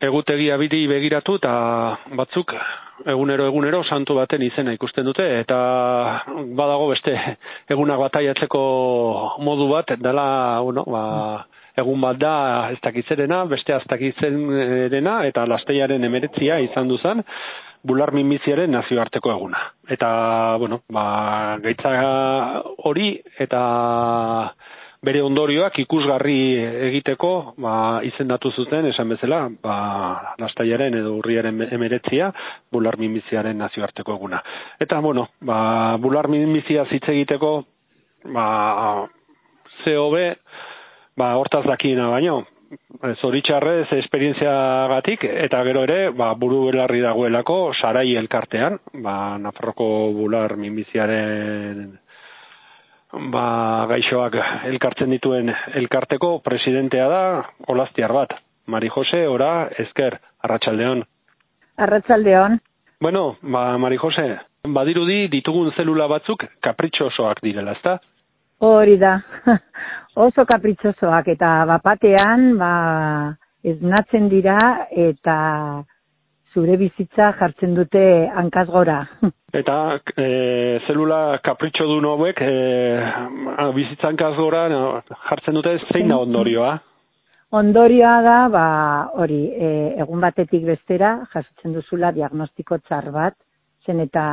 egutegia biri begiratu eta batzuk egunero santu baten izena ikusten dute eta badago beste egunak bataiatzeko modu bat dela, egun bat da ez dakitzerena, beste ez dakitzerena eta Lasteiaren 19 izan duzan bular minbiziaren nazioarteko eguna. Eta, gaitza hori eta bere ondorioak ikusgarri egiteko izendatu zuten, esan bezala, Lasteiaren edo urriaren 19 bular minbiziaren nazioarteko eguna. Eta, bular minbizia hitz egiteko, COB, hortaz dakiena baino, zoritxarrez esperientziagatik, eta gero ere, buru belarri dagoelako Sarai elkartean, Nafarroko bular minbiziaren gaixoak elkartzen dituen elkarteko presidentea da, olaztiar bat. Mari Jose, ora, esker, arratsaldeon. Arratsaldeon. Bueno, Mari Jose, badirudi ditugun zelula batzuk kapritxosoak direla, ezta? Hori da, oso kapritxosoak eta bapatean esnatzen dira eta zure bizitza jartzen dute hankaz gora. Eta zelula kapritxodun hauek bizitza hankaz gora jartzen dute zein da ondorioa? Ondorioa da, hori, egun batetik bestera jasotzen duzula diagnostiko txar bat, zen eta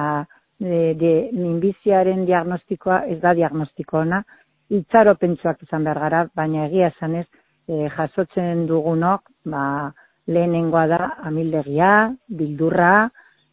minbiziaren diagnostikoa ez da diagnostiko ona, itxaropentsuak izan behar gara, baina egia esanez jasotzen dugunok, lehenengoa da amildegia, bildurra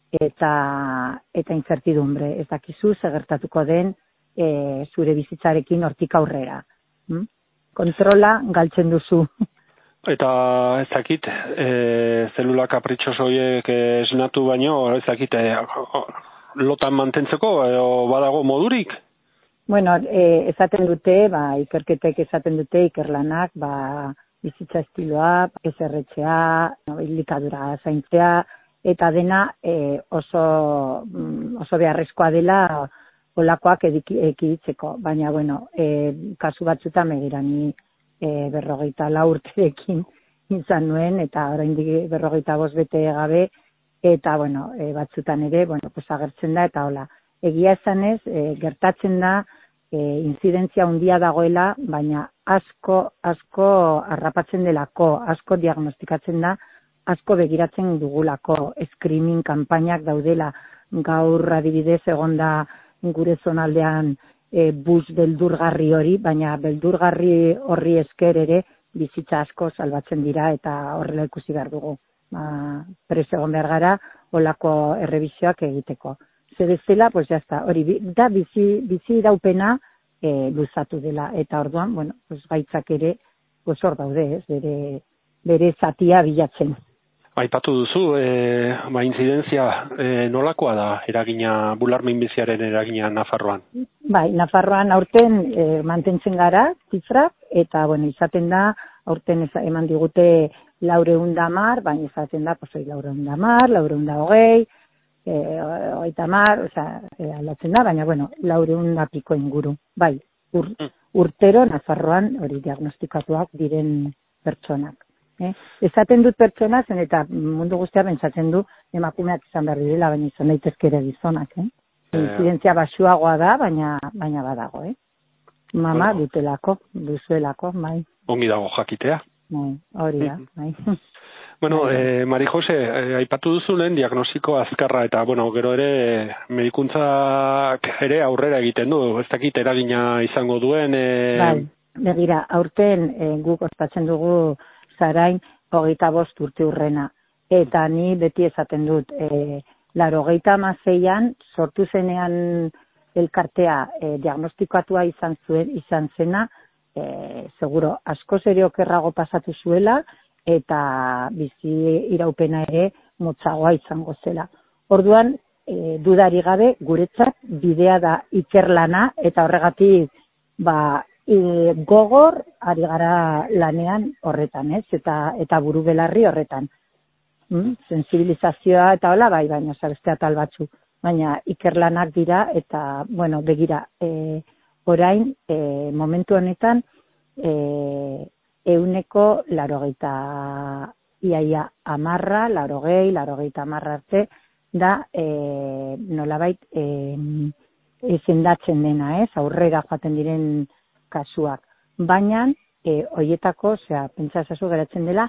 eta incertidumbre. Ez dakizu segertatuko den zure bizitzarekin hortik aurrera. Kontrola galtzen duzu. Eta ez dakit, zelula kapritxosoiek esnatu baino, ez dakit, lotan mantentzeko, badago modurik? Bueno, esaten dute, ikerketek esaten dute, ikerlanak, bizitza estiloa, eserretxea, elikadura zaintzea, eta dena oso beharrezkoa dela olakoak ekiditzeko. Baina, kasu batzutan megirani 44 urterekin izan nuen, eta oraindik 45 bete gabe, eta, batzutan ere, agertzen da, eta hola. Egia esanez, gertatzen da, inzidentzia handia dagoela, baina asko harrapatzen delako, asko diagnostikatzen da, asko begiratzen dugulako, screening kanpainak daudela, gaur adibidez egonda gure zonaldean bus beldurgarri hori, baina beldurgarri horri esker ere bizitza asko salbatzen dira eta horrela ikusi behar dugu. Prest egon behar gara, holako errebisioak egiteko. Zebezela, jazta, hori da bizi iraupena luzatu dela, eta orduan, gaitzak ere, hor daude, bere zatia bilatzen. Aipatu duzu, inzidentzia nolakoa da eragina, bular minbiziaren eragina Nafarroan? Bai, Nafarroan aurten mantentzen gara, zifrak, eta izaten da, aurten eman digute 410, baina izaten da, 410, 420, 30, aldatzen da, baina, 400 piko inguru. Bai, urtero Nafarroan hori diagnostikatuak diren pertsonak. Esaten dut pertsona zen eta mundu guztia pentsatzen du emakumeak izan behar direla, baina izan daitezke ere gizonak. Inzidentzia baxuagoa da, baina badago. Mama duzuelako, bai. Ongi dago jakitea. Hori da, bai. Mari Jose, aipatu duzunen diagnostiko azkarra eta, gero ere medikuntzak ere aurrera egiten du, ez dakit eragina izango duen. Bai, begira, aurten guk ospatzen dugu Zarain 25 urte urrena, eta ni beti esaten dut, 96an sortu zenean elkartea diagnostikatua izan zena, seguro asko serio okerrago pasatu zuela, eta bizi iraupena ere motzagoa izango zela. Orduan, dudari gabe, guretzat bidea da ikerlana, eta horregatik, gogor ari gara lanean horretan, eta buru belarri horretan. Sensibilizazioa eta hola, baina beste atal batzu. Baina ikerlanak dira, eta, begira, orain, momentu honetan, 80 iaia 10, 80 arte, da nolabait sendatzen dena, aurrera joaten diren kasuak. Baina, hoietako, pentsa ezazu geratzen dela,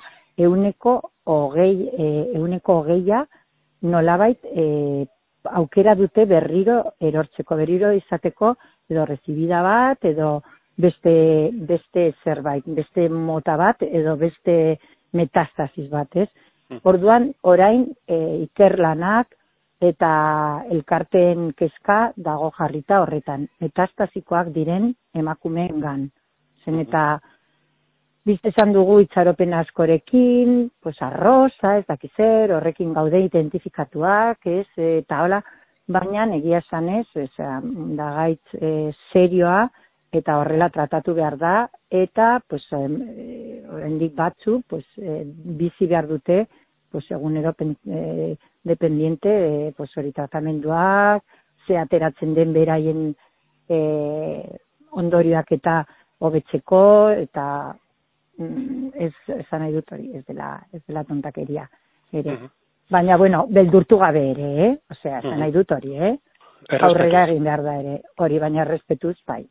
20% nolabait aukera dute berriro erortzeko, berriro izateko, edo rezibida bat, edo beste zerbait, beste mota bat, edo beste metastasis bat, ez? Orduan, orain ikerlanak eta elkarteen kezka dago jarrita horretan. Metastasikoak diren emakumeengan. Zen eta bizte esan dugu itxaropen askorekin, arroza, ez dakizer, horrekin gaude identifikatuak, ez, eta hola, baina egia esan ez, da gaitz serioa, eta horrela tratatu behar da, eta oraindik batzu, bizi behar dute, egunero dependiente, hori tratamenduak, ze ateratzen den beraien ondorioak eta hobetzeko, eta esan nahi dut hori, ez dela tontakeria ere. Baina, beldurtu gabe ere, esan nahi dut hori, aurrera egin behar da ere, hori baina errespetuz, bai.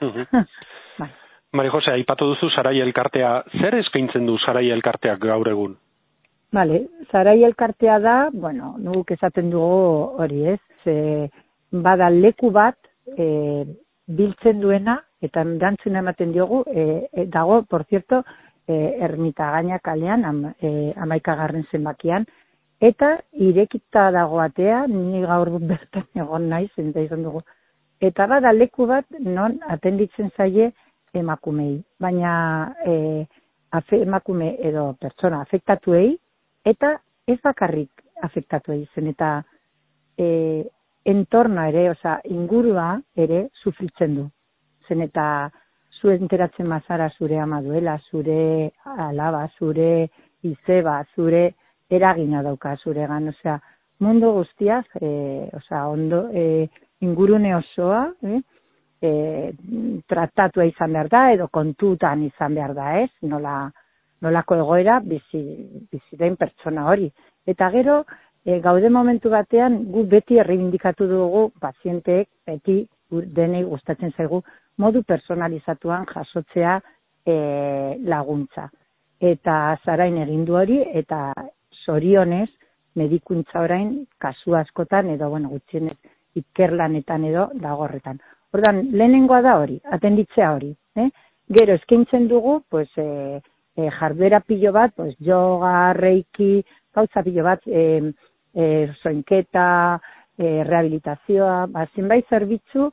Mari Jose, aipatu duzu Sarai elkartea, zer eskaintzen du Sarai elkarteak gaur egun? Sarai elkartea da, nuk esaten dugu hori ez, bada leku bat biltzen duena, eta erantzuna ematen diogu, dago, por cierto, Ermitagaina kalean, 11. zenbakian, eta irekita dago atea, ni gaur bertan egon naiz, eta izan dugu. Eta bada leku bat non atenditzen zaie emakumei, baina emakume edo pertsona afektatuei, eta ez bakarrik afektatuei zen, eta entornoa ere, ingurua ere sufritzen du. Zen eta zu enteratzen mazara zure ama duela, zure alaba, zure izeba, zure eragina dauka zuregan, mundu guztiaz, ondo, ingurune osoa, tratatua izan behar da, edo kontutan izan behar da, ez? Nolako egoera bizi den pertsona hori. Eta gero, gaude momentu batean, gu beti erreibindikatu dugu pazienteek, beti denei gustatzen zaigu, modu personalizatuan jasotzea laguntza. Eta Sarain egin du hori, eta zorionez, medikuntza orain, kasu askotan, edo, gutxienez, ikerlanetan edo dago horretan. Ordan, lehenengoa da hori, atenditzea hori. Gero, eskaintzen dugu, jarduera pilo bat, yoga, reiki, gauza pilo bat, soinketa, rehabilitazioa, zenbait zerbitzu,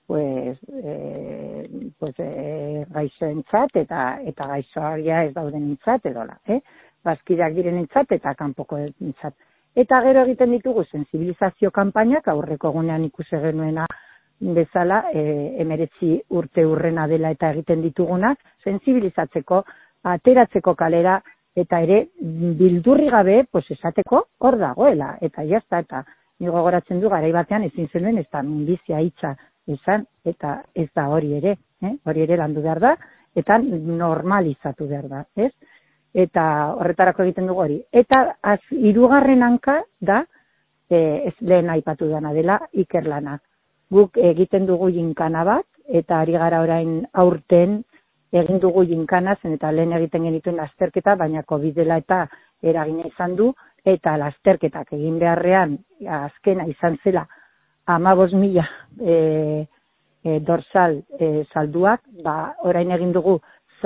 gaixoentzat eta gaixoaria ez daudenentzat edola, bazkideak direnentzat eta kanpokoentzat. Eta gero egiten ditugu sensibilizazio kanpainak, aurreko egunean ikusi genuena bezala, 19 urte urrena dela eta egiten ditugunak, sensibilizatzeko, ateratzeko kalera, eta ere bildurri gabe, esateko hor dagoela, eta jazta, eta nigo gogoratzen du garai batean ezin zenuen, ez da minbizia hitza izan, eta ez da hori ere landu behar da, eta normalizatu behar da, ez? Eta horretarako egiten dugu hori. Eta hirugarren hanka da, ez lehen aipatu dena dela, ikerlanak. Guk egiten dugu ginkana bat, eta ari gara orain aurten egin dugu ginkana, zen eta lehen egiten genituen lasterketa, baina COVID dela eta eragina izan du, eta lasterketak egin beharrean, azkena izan zela, 15.000 dorsal salduak, orain egin dugu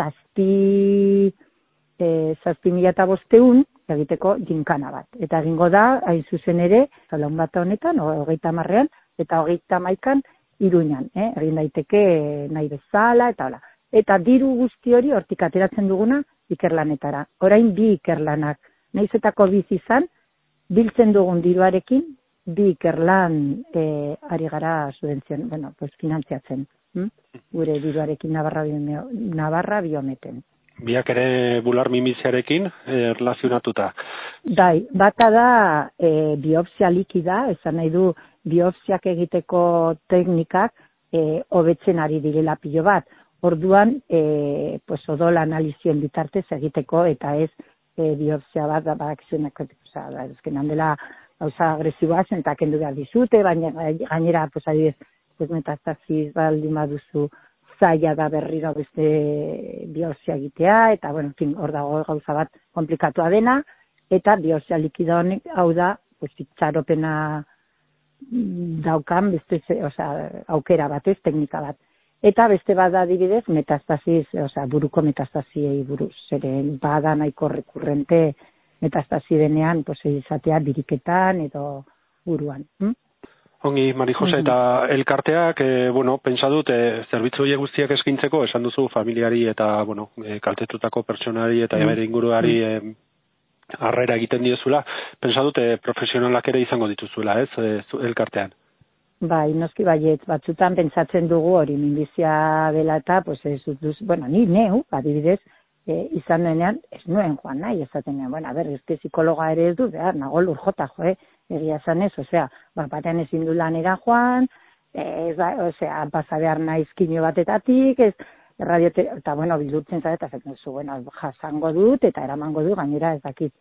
7.500 egiteko ginkana bat. Eta egingo da, hain zuzen ere, larun bat honetan, 30 eta 31 Iruñan, egin daiteke nahi bezala, eta hola. Eta diru guzti hori hortik ateratzen duguna ikerlanetara. Orain 2 ikerlanak, nahiz eta COVID izan, biltzen dugun diruarekin, 2 ikerlan ari gara subvenzion, finantziatzen. Gure diruarekin Navarra Biometen. Biak ere bular mimiziarekin erlazionatuta. Bai, bata da biopsia likida, esan nahi du biopsiak egiteko teknikak hobetzen ari direla pilo bat. Orduan, odol analizien bitartez egiteko eta ez biopsia bat, badakizunak, ezkenan dela gauza agresiboa zen, eta kendu behar dizute, baina gainera, adibidez, metastasis baldin baduzu zaila da berriro beste biopsia egitea, eta, bueno, hor dago gauza bat komplikatua dena, eta biopsia likido honek, hau da, itxaropena daukan, aukera batez, teknika bat. Eta beste bada adibidez, metastasis, buruko metastasiei buruz, zeren bada nahiko rekurrente metastasi denean, izatea biriketan edo buruan. Ongi, Mari Jose, eta elkarteak, pentsa dut, zerbitzu horiek guztiak eskintzeko, esan duzu familiari eta, kaltetutako pertsonari eta bere inguruari harrera egiten diezula, pentsa dut, profesionalak ere izango dituzuela, ez, elkartean? Bai, noski baiet, batzutan pentsatzen dugu hori minbizia dela eta, ni neu, adibidez, izan denean, ez nuen joan nahi, esaten nean, psikologa ere ez du, behar, nago lur jota, egia esan ez, batean ezin du lanera joan, pasa behar naiz kimio batetatik, eta, bildurtzen zara, eta jasango dut, eta eramango du, gainera ez dakit,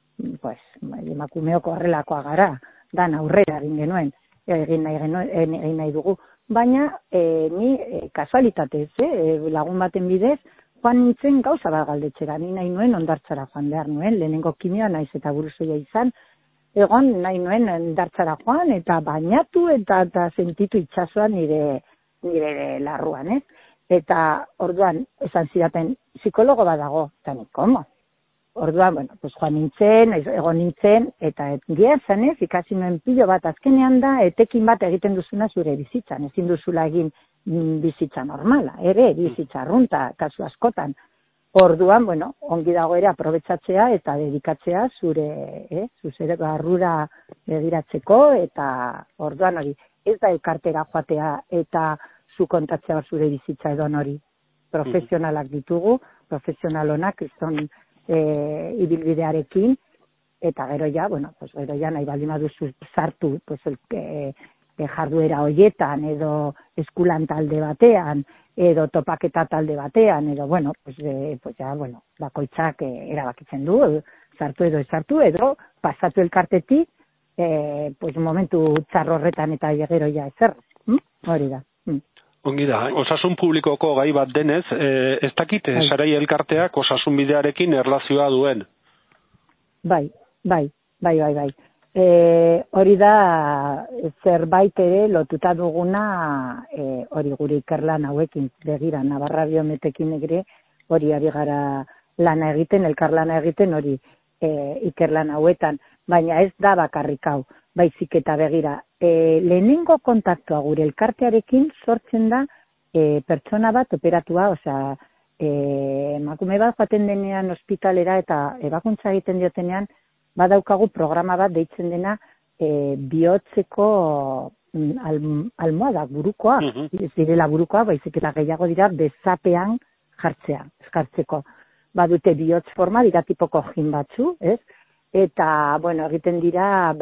emakumeok horrelakoa gara, dan aurrera egin genuen, egin nahi dugu. Baina, ni kasualitatez, lagun baten bidez, joan nintzen gauza bat galdetzera, ni nahi nuen ondartzara joan behar nuen, lehenengo kimioa naiz eta buruzoia izan, egon nahi nuen ondartzara joan, eta bainatu eta sentitu itxasuan nire larruan, ez? Eta orduan, esan zidaten, psikologo badago, eta ni, komo? Orduan, joan nintzen, egon nintzen, eta egia zanez, ikasi nuen pilo bat azkenean da, etekin bat egiten duzuna zure bizitzan, ezin duzula egin bizitza normala, bizitza arrunta, kasu askotan. Orduan, ongi dago ere aprobetxatzea eta dedikatzea zure barrura begiratzeko, eta orduan hori, ez da elkartera joatea eta zu kontatzea zure bizitza edo hori. Profesionalak ditugu, profesional honak, kriston ibilbidearekin, eta gero ja, nahi baldin baduzu sartu, jarduera hoietan, edo eskulan talde batean, edo topaketa talde batean, edo, bakoitzak erabakitzen du, sartu edo esartu, edo pasatu elkartetik, momentu txarro horretan eta gero ja ezer, hori da. Ongi da, osasun publikoko gai bat denez, ez dakit sarai elkarteak osasun bidearekin erlazioa duen? Bai. Hori da zerbait ere lotuta duguna hori gure ikerlan hauekin, begira, Navarra Biometekin ere hori ari gara lana egiten, elkarlana egiten hori ikerlan hauetan, baina ez da bakarrik hau, baizik eta begira. Lehenengo kontaktua gure elkartearekin sortzen da pertsona bat operatua, emakume bat joaten denean ospitalera eta ebakuntza egiten diotenean, badaukagu programa bat deitzen dena bihotzeko almohadak burukoa, ez direla burukoa, baizik eta gehiago dira bezapean jartzeko. Badute bihotz forma, dira tipoko jin batzu, ez? Eta, egiten dira,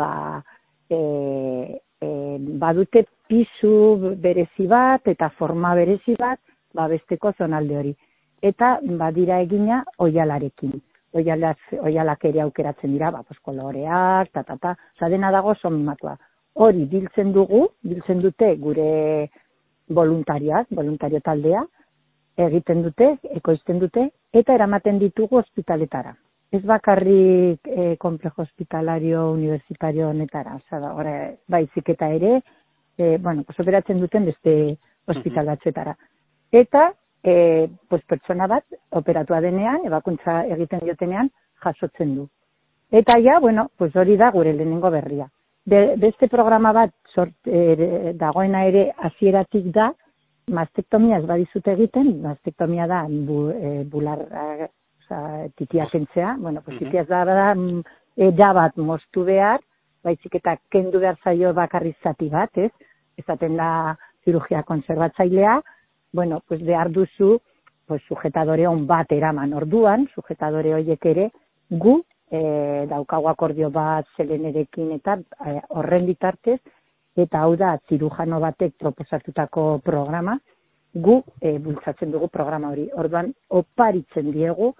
badute pisu berezi bat eta forma berezi bat, besteko zonalde hori. Eta badira egina oialarekin. Oialak ere aukeratzen dira, koloreak, dena dago somimatua. Hori biltzen dute gure voluntario taldea, egiten dute, ekoizten dute, eta eramaten ditugu ospitaletara. Ez bakarrik komplejo hospitalario universitario honetara, baizik eta ere, operatzen duten beste ospital batzuetara. Eta, pertsona bat, operatua denean, ebakuntza egiten diotenean, jasotzen du. Eta ja, hori da gure lehenengo berria. Beste programa bat dagoena ere hasieratik da, mastektomia ez badizute egiten, mastektomia da bular titia kentzea, titia ez da bat moztu behar, baizik eta kendu behar zaio bakarri zati bat, ez? Ezaten da zirurgia konservatzailea, behar duzu sujetadore on bat eraman orduan, sujetadore horiek ere, gu daukagu akordio bat zelenerekin eta horren bitartez, eta hau da zirujano batek proposatutako programa, gu bultzatzen dugu programa hori. Orduan, oparitzen diegu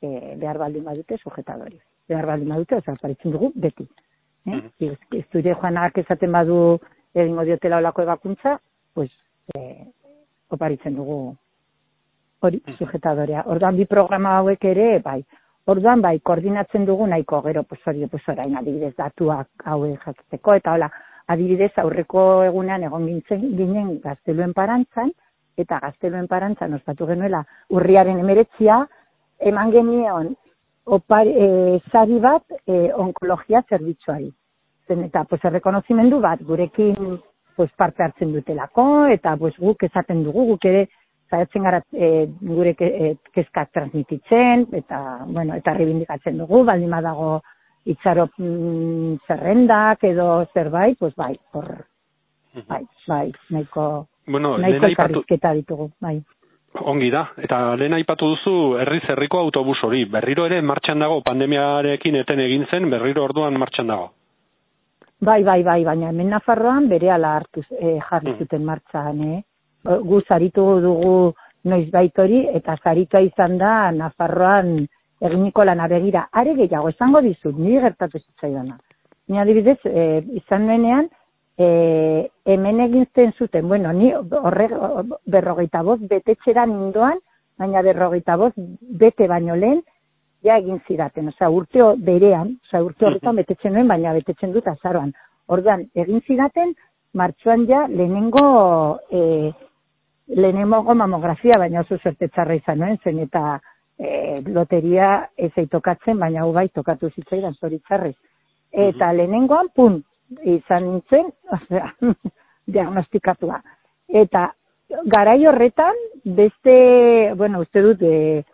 behar baldin badute sujetadori. Behar baldin badute, oparitzen dugu beti. Ez dure joanak esaten badu egingo diotela olako ebakuntza, pues, oparitzen dugu hori sujetadorea. Orduan bi programa hauek ere, bai. Orduan, bai, koordinatzen dugu nahiko, gero, pues orain adibidez datuak hauek jakiteko, eta hola, adibidez aurreko egunean egon ginen Gazteluen Parantzan, eta Gazteluen Parantzan ospatu genuela urriaren 19 eman genion sari bat onkologia zerbitzuari. Zen, eta, pues, errekonozimendu bat, gurekin pues, parte hartzen dutelako, eta pues, guk esaten dugu, guk ere, zaitzen gara gure kezkak transmititzen, eta rebindikatzen dugu, baldin badago itxarop zerrendak edo zerbait, pues bai, nahiko elkarrizketa ditugu, bai. Ongi da, eta lehen aipatu duzu herri-zerriko autobus hori, berriro ere martxan dago, pandemiarekin eten egin zen, berriro orduan martxan dago. Bai, baina hemen Nafarroan berehala jarri zuten martxan, Gu zaritu dugu noizbait hori, eta zaritua izan da Nafarroan eginiko lana begira. Are gehiago, esango dizut, niri gertatu zitzaidana. Ni adibidez, izan nuenean, hemen egin zuten, ni 45 betetxeran nindoan, baina 45 bete baino lehen, ja egin zidaten. Urte berean, urte horretan betetzen nuen, baina betetzen dut azaroan. Orduan, egin zidaten, martxoan ja lehenengo mamografia, baina oso zertetzarra izan nuen, zen eta loteria ez tokatzen, baina hau bai tokatu zitzaidan zoritzarrez. Eta lehenengoan, izan nintzen, diagnostikatua. Eta garai horretan, beste, uste dut,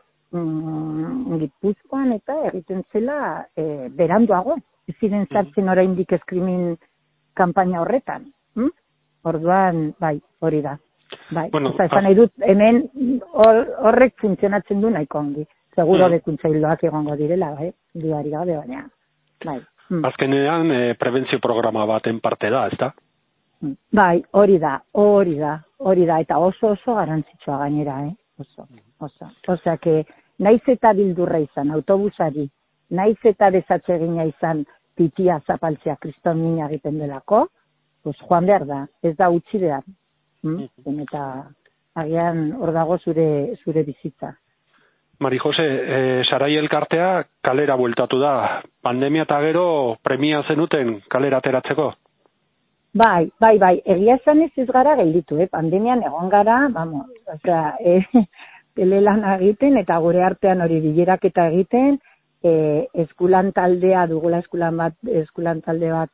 Gipuzkoan eta egiten zela beranduago. Ez ziren zartzen oraindik eskrimin kanpaina horretan. Orduan, bai, hori da. Bai, esan nahi dut, hemen horrek funtzionatzen du nahiko ongi. Seguro bekuntzaildoak egongo direla, bai, dudarik gabe, baina, bai. Azkenean, prebentzio programa baten parte da, ezta? Bai, hori da, eta oso garantzitsua gainera, oso. Osea, que naiz eta bildurra izan, autobusari, naiz eta desatsegina izan, titia zapaltzea kriston mina egiten delako, pues joan behar da, ez da utzi behar. Eta agian hor dago zure bizitza. Mari Jose, Sarai elkartea kalera bueltatu da. Pandemia eta gero premia zenuten kalera ateratzeko? Bai, egia esan ez gara gelditu, pandemian egon gara, osea, telelan egiten eta gure artean hori bileraketa egiten, eskulan taldea, dugula eskulan talde bat,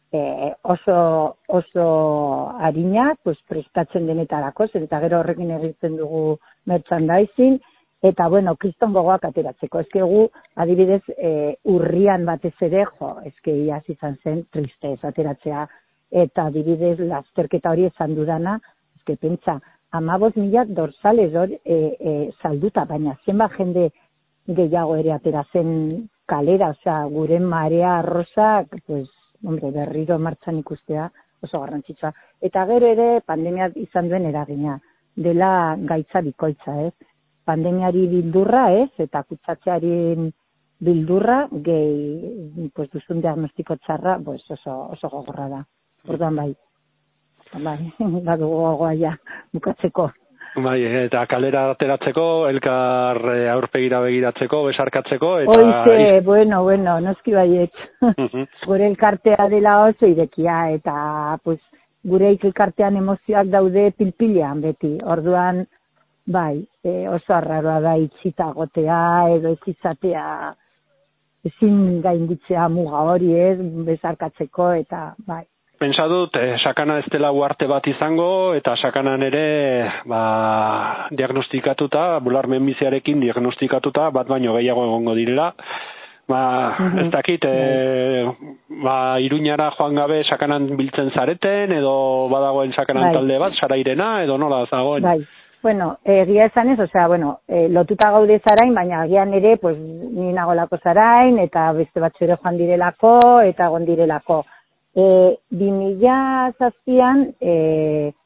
oso harinak, prestatzen denetarako, eta gero horrekin egiten dugu merchandising, eta kriston gogoak ateratzeko. Gu, adibidez, urrian batez ere, iaz izan zen, tristez ateratzea, eta adibidez, lasterketa hori esan dudana, pentsa, 15.000 dorsales hor salduta, baina zenbat jende gehiago ere ateratzen kalera, osea, gure marea arrosa, berriro martxan ikustea oso garrantzitsua. Eta gero ere pandemia izan duen eragina, dela gaitza bikoitza, pandemiari bildurra, eta kutsatzearen bildurra, gehi, duzun diagnostiko txarra, oso gogorra da. Orduan bai, badugu gogoa ja, bukatzeko. Bai, eta kalera ateratzeko, elkar aurpegira begiratzeko, besarkatzeko, eta... Oize, noski baiet. Gure elkartea dela oso irekia, eta gure elkartean emozioak daude pilpilean beti. Orduan, bai, oso arraroa da itxita gotea, edo ez izatea, ezin gainditzea muga hori besarkatzeko, eta bai. Pentsa dut, sakana ez dela uarte bat izango, eta sakanan ere diagnostikatuta, bular minbiziarekin diagnostikatuta, bat baino gehiago egongo direla. Ez dakit, Iruñara joan gabe sakanan biltzen zareten, edo badagoen sakanan talde bat, Sarairena, edo nola zagoen? Bai, egia esan ez, osea, lotuta gaude Zarain, baina agian ere, ni nagolako Zarain, eta beste batzu ere joan direlako, eta egon direlako. 2007an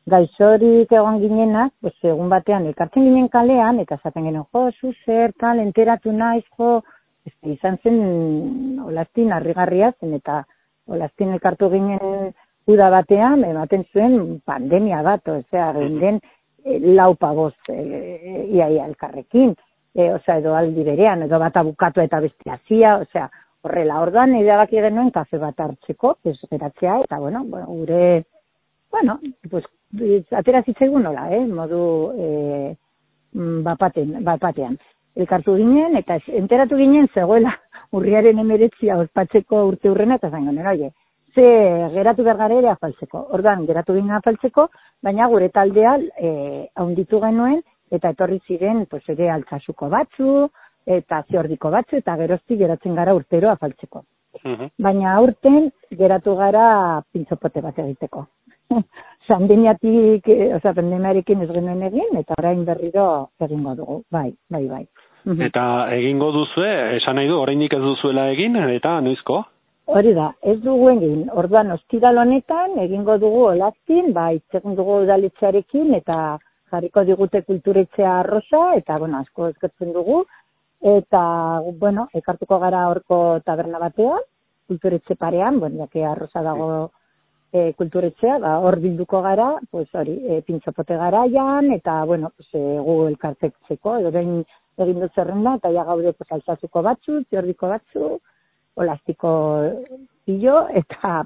gaixorik egon ginenak, pues, egun batean elkartzen ginen kalean, eta esaten ginen, jo, zu zer, tal, enteratu naiz, jo, izan zen Olastin harrigarria zen, eta Olastin elkartu ginen uda batean, ematen zuen pandemia bat, osea, genden laupagoz iaia elkarrekin, edo aldi berean, edo bata bukatu eta bestia zia, osea, horrela, orduan erabaki genuen kafe bat hartzeko, geratzea, eta, gure, pues, atera zitzaigun nola, modu bapatean. Elkartu ginen, eta enteratu ginen zegoela urriaren 19 ospatzeko urte hurrena, eta zango nena, oie, ze geratu bergara ere afaltzeko. Orduan, geratu ginen afaltzeko, baina gure taldea haunditu genuen, eta etorri ziren, pues, ere altzasuko batzu, eta zeordiko batzu, eta gerozti geratzen gara urtero afaltzeko. Baina aurten geratu gara pintzopote bat egiteko. Pandemiarekin ez genuen egin, eta orain berriro egingo dugu, bai. Eta egingo duzue, esan nahi du, oraindik ez duzuela egin, eta noizko? Hori da, ez dugu egin, orduan ostiral honetan egingo dugu Olastin, itzegin dugu udaletxearekin, eta jarriko digute kulturetxea arroza, eta, asko eskertzen dugu, eta, ekartuko gara horko taberna batean, kulturetxe parean, jake arroza dago kulturetxea, hor bilduko gara, pues hori, pintzopote garaian, eta, gu elkartzeko, edo behin egin dut zerrenda, eta ja gaude altzasuko batzu, zeordiko batzu, Olastiko pillo, eta,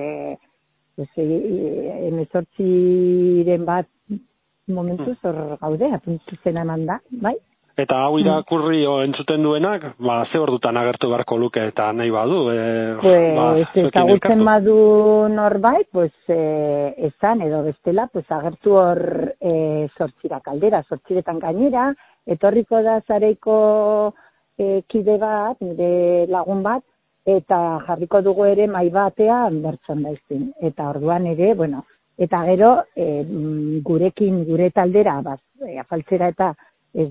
emezortziren bat momentuz hor gaude, apuntzen eman da, bai? Eta hau irakurri entzuten duenak, ze ordutan agertu beharko luke eta nahi badu? Ezagutzen badu norbait, esan edo bestela, agertu hor zortzira kaldera, zortziretan gainera, etorriko da zareiko kide bat, nire lagun bat, eta jarriko dugu ere mai batean bertzen daizin. Eta orduan ere, eta gero gurekin, gure taldera, afaltzera eta ez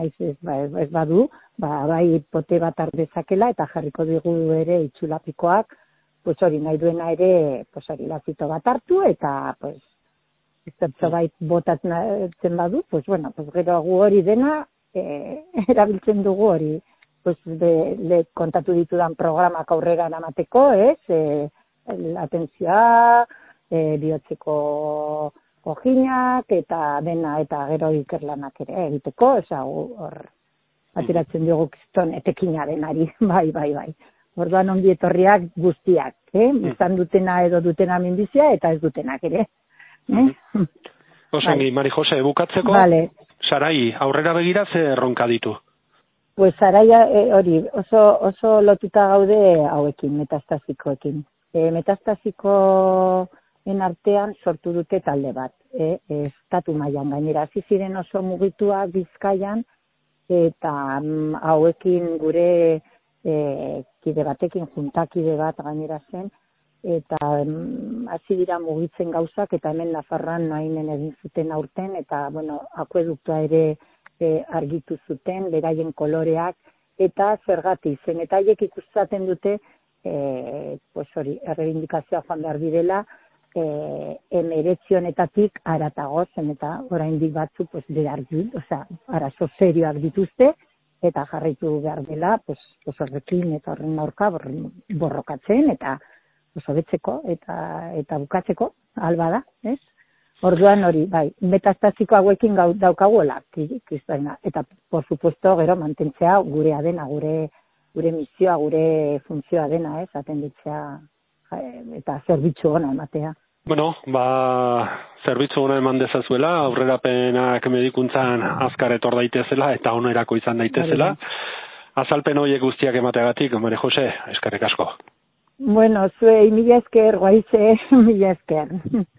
badu, bai pote bat ardezakela eta jarriko dugu ere itxulapikoak, hori nahi duena ere, hori lazito bat hartu eta, zertzo bait botatzen badu, gero gu hori dena erabiltzen dugu hori, kontatu ditudan programak aurrera namateko, atentzioa, bihotzeko kojinak, eta dena, eta gero ikerlanak ere egiteko, hor ateratzen dugu kiston etekina denari, bai. Orduan ongi etorriak guztiak, izan dutena edo dutena minbizia, eta ez dutenak ere. Osangi, Mari Jose, bukatzeko, Sarai, aurrera begira ze erronka ditu? Pues Sarai hori, oso lotuta gaude hauekin, metastazikoekin. Metastazikoen artean sortu dute talde bat, estatu mailan gainera. Hasi ziren oso mugituak Bizkaian, eta hauekin gure kide batekin, juntakide bat gainera zen, eta hasi dira mugitzen gauzak, eta hemen Nafarroan Nainen egin zuten aurten, eta, akueduktua ere argitu zuten, beraien koloreak, eta zergatik zen, eta haiek ikustaten dute, errebindikazioa joan behar direla, 19 honetatik haratago zen, eta oraindik batzu, arazo serioak dituzte, eta jarraitu behar dela, horrekin eta horren aurka borrokatzen, eta hobetzeko eta bukatzeko, alba da, ez? Orduan hori, bai, metastaziko hauekin daukaguela, kristaina, eta, por supuesto, gero mantentzea gurea dena, gure misioa, gure funtzioa dena, ez, atenditzea, eta zerbitzu ona ematea. Zerbitzu ona eman dezazuela, aurrerapenak medikuntzan azkar etor daitezela, eta onerako izan daitezela. Azalpen horiek guztiak emateagatik, Mari Jose, eskerrik asko. Zuei, mila esker, guaize, mila esker.